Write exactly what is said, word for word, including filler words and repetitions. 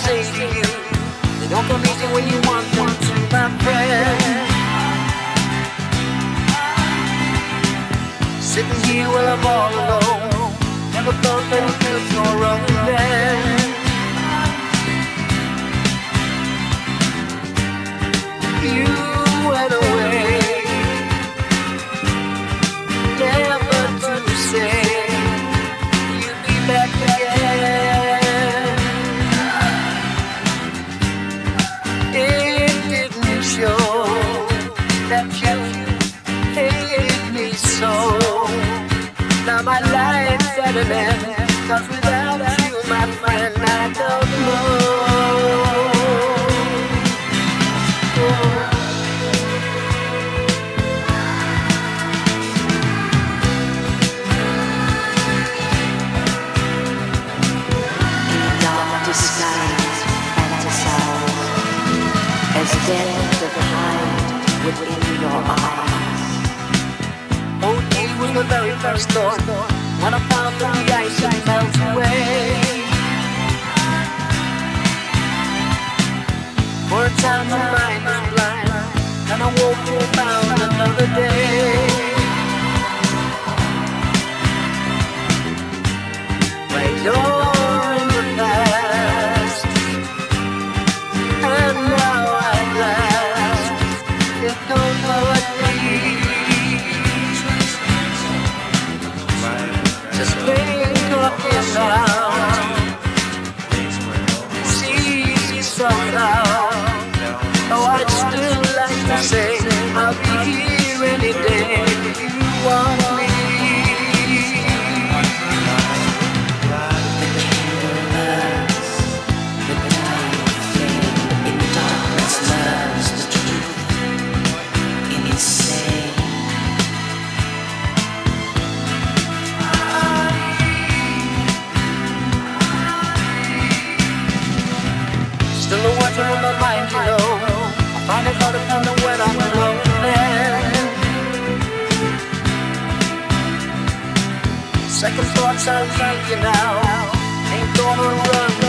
say to you, they don't come easy when you want them to, my friend. Sitting here while I'm all alone, never thought that it could go wrong then. You went away, never to say you'd be back again. It didn't show that you hated me so. Now my life's at an end, 'cause without you, my friend, I don't know. Disguise, fantasize, as death defined within your eyes. Oh, it was my very first thought when I found that the ice had melted away. For a time my mind was blind, and I woke and found another day. Where you're in the past, and now at last it don't know what peace. Just wake up now, see somehow. Oh, I'd still like to say I'll be here any day if you want me. Still a wonder in my mind, you know. I find it hard to find when I'm alone. Second thoughts, I'll leave you now. Ain't gonna run